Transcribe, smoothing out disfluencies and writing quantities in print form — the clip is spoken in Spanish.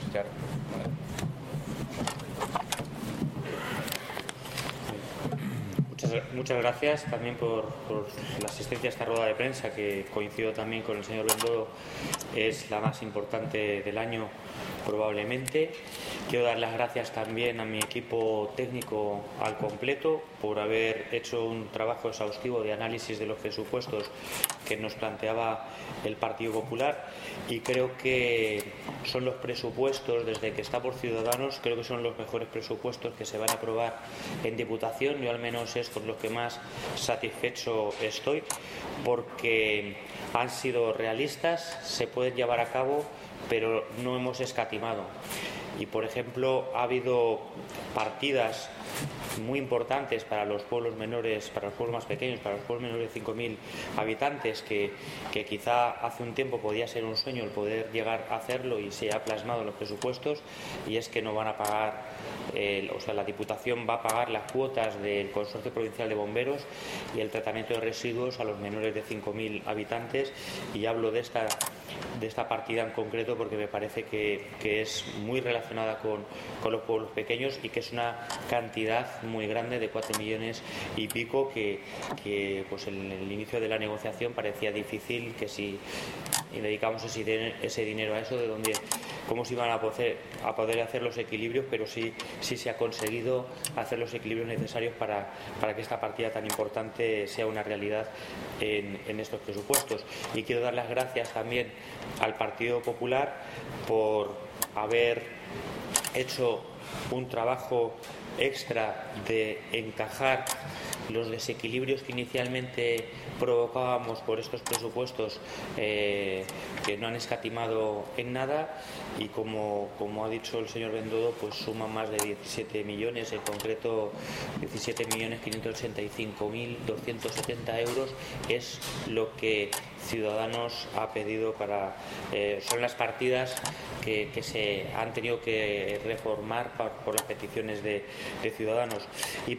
Claro. Muchas gracias también por la asistencia a esta rueda de prensa, que coincido también con el señor Bendodo, es la más importante del año probablemente. Quiero dar las gracias también a mi equipo técnico al completo por haber hecho un trabajo exhaustivo de análisis de los presupuestos que nos planteaba el Partido Popular, y creo que son los presupuestos, desde que está por Ciudadanos, creo que son los mejores presupuestos que se van a aprobar en Diputación. Yo al menos es con los que más satisfecho estoy, porque han sido realistas, se pueden llevar a cabo, pero no hemos escatimado. Y, por ejemplo, ha habido partidas muy importantes para los pueblos menores, para los pueblos más pequeños, para los pueblos menores de 5.000 habitantes, que quizá hace un tiempo podía ser un sueño el poder llegar a hacerlo, y se ha plasmado en los presupuestos, y es que no van a pagar, la Diputación va a pagar las cuotas del Consorcio Provincial de Bomberos y el tratamiento de residuos a los menores de 5.000 habitantes, y hablo de esta partida en concreto porque me parece que es muy relacionada con los pueblos pequeños, y que es una cantidad muy grande de 4 millones y pico que pues en el inicio de la negociación parecía difícil que si dedicamos ese dinero a eso, cómo se iban a poder hacer los equilibrios, pero sí se ha conseguido hacer los equilibrios necesarios para que esta partida tan importante sea una realidad en estos presupuestos. Y quiero dar las gracias también al Partido Popular por haber hecho un trabajo extra de encajar los desequilibrios que inicialmente provocábamos por estos presupuestos, que no han escatimado en nada, y como ha dicho el señor Bendodo, pues suman más de 17 millones, en concreto 17.585.270 euros es lo que Ciudadanos ha pedido son las partidas que se han tenido que reformar por las peticiones de Ciudadanos. Y